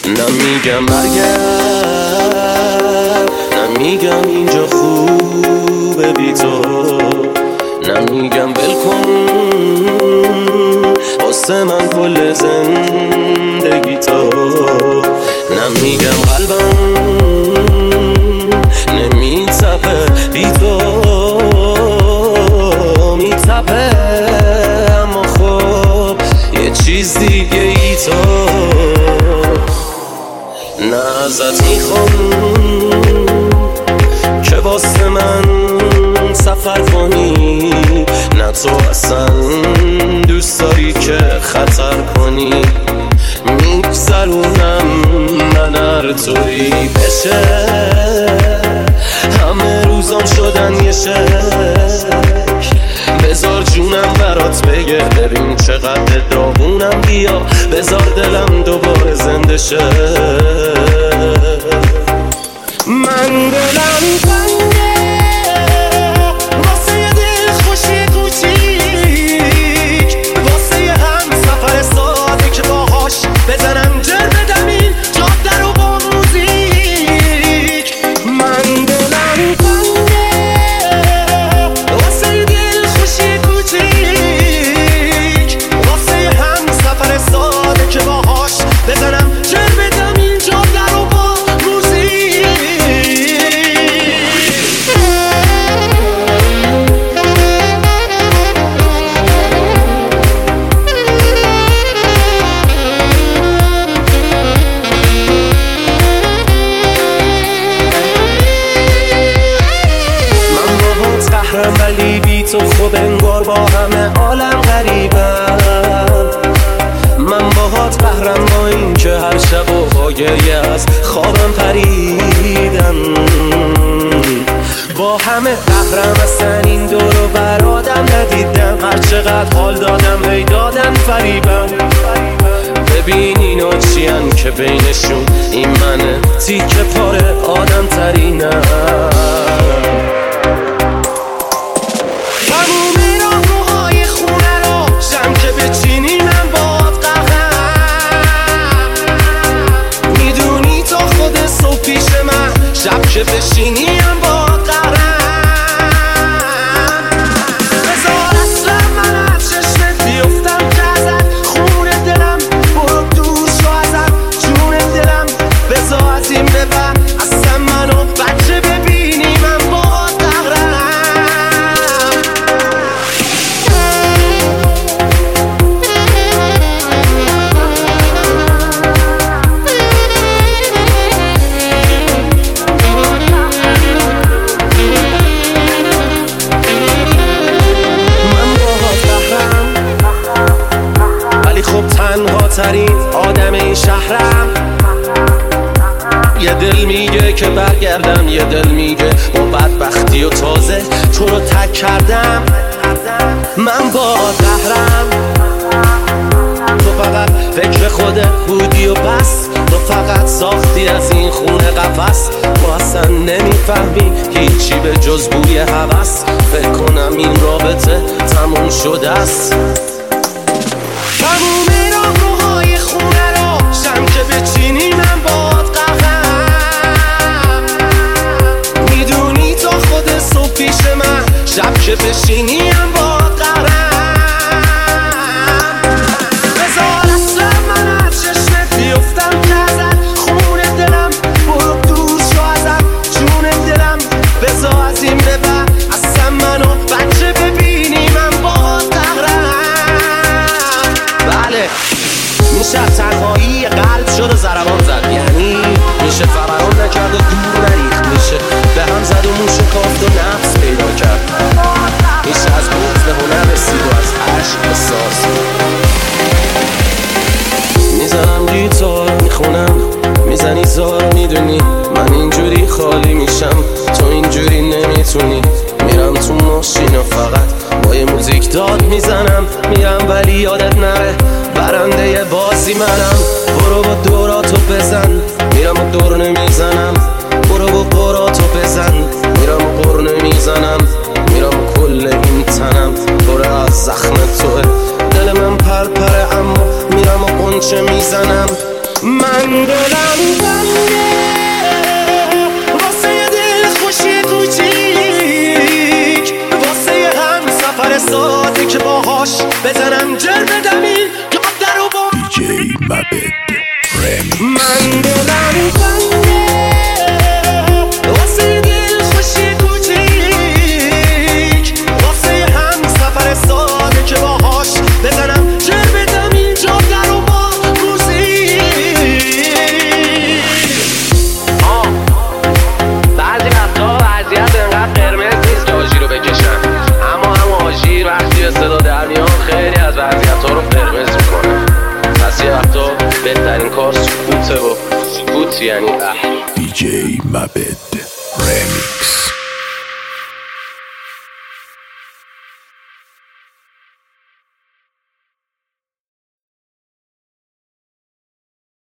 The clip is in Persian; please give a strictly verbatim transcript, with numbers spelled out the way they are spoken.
نمیگم برگرد، نمیگم اینجا خوبه بی تو، نمیگم ول کن واسه من کل زندگی تو، نمیگم قلبم نمیتپه بی تو میتپه، اما خب یه چیز دیگه ای تو، نه ازت میخوام که واسه من سفر کنی، نه تو اصلا دوست داری که خطر کنی، میگذرونم من هر طوری بشه، همه روزام شدن یه شک، بذار جونم برات بگه ببین چقدر داغونم، بیا بذار دلم دوباره زنده شه، من دلم تنگه واسه یه دل خوشی کوچیک، واسه یه هم سفر ساده که باهاش بزنم جر بدم این جاده رو با موزیک، من دلم تنگه واسه یه دل خوشی کوچیک، واسه یه هم سفر ساده که باهاش بزنم جر بدم این جاده رو با ولی بی تو خوب انگار با همه عالم غریبم، من باهات قهرم با این که هر شب و با گریه از خوابم پریدم، با همه قهرم اصلا این دور و بر آدم ندیدم، هر چقدر حال دادم هی دادم فریبم، ببین اینا چیان که بینشون این منه تیکه پاره آدم ترینم، شب که بشینیم با قرم، بذار اصلا من از چشمت بیفتم که ازت، خون دلم برو دور شو ازت، جون دلم بذار از این ببر اصلا منو بچه ببینی من با قرم، تنها ترین آدم این شهرم، یه دل میگه که برگردم، یه دل میگه با بدبختی و تازه تو رو تک کردم، من با قهرم، تو فقط فکر خودت بودی و بس، تو فقط ساختی از این خونه قفس، ما اصلا نمیفهمی هیچی به جز بوی هوس، فکر کنم این رابطه تموم شده است، تموم راهروهای خونه رو شم که بچینی من باد قهرم، میدونی تا خود صبح پیش من شب که بشینی من باد قهرم، بذار اصلا من از چشمت بیفتم که ازت، خون دلم برو دور شو ازت، جون دلم بذار از این ببر اصلا منو بچه ببینی من باد قهرم، بله میشه تنهایی قلب شد و ضربان زد، یعنی میشه فوران نکرد و دور نریخت، میشه به هم زد و موشه کافت و نفس پیدا کرد، میشه از بغض به هنر رسید و از عشق به ساز، میزنم گیتار میخونم میزنی زار، میدونی من اینجوری خالی میشم تو اینجوری نمیتونی، میرم تو ماشین و فقط با یه موزیک داد میزنم، میرم ولی یادت نره برنده بازی منم، برو با دوراتو بزن میرم و دور نمیزنم، برو با قراتو بزن میرم و قر نمیزنم، میرم و کل این تنم پر از زخم توه، دل من پرپره اما میرم و قنچه میزنم، من دلم تنگه واسه یه دل خوشی کوچیک، واسه یه هم سفر ساده که باهاش بزنم جر بدمین یا در و با دیجی مابد رمیکس. من دلم تنگه واسه یه دل خوشی کوچیک، واسه یه هم سفر ساده که باهاش بزنم جر بدمین یا در و با خیلی از وضعیت ها رو قرمز میکنه. پس یه وقتا بهترین کار سکوته و سکوت یعنی دیجی مابد رمیکس.